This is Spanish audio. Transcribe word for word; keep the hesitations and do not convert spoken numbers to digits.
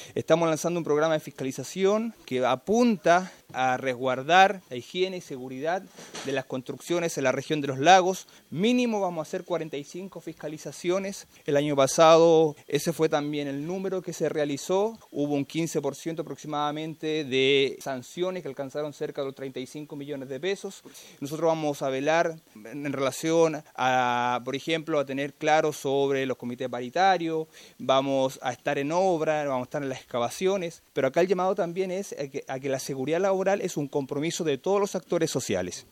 Estamos lanzando un programa de fiscalización que apunta a resguardar la higiene y seguridad de las construcciones en la región de los lagos. Mínimo vamos a hacer cuarenta y cinco fiscalizaciones. El año pasado ese fue también el número que se realizó. Hubo un quince por ciento aproximadamente de sanciones que alcanzaron cerca de los treinta y cinco millones de pesos. Nosotros vamos a velar en relación a, por ejemplo, a tener claro sobre los comités paritarios, vamos a estar en obra, vamos a estar en las excavaciones, pero acá el llamado también es a que, a que la seguridad laboral es un compromiso de todos los actores sociales.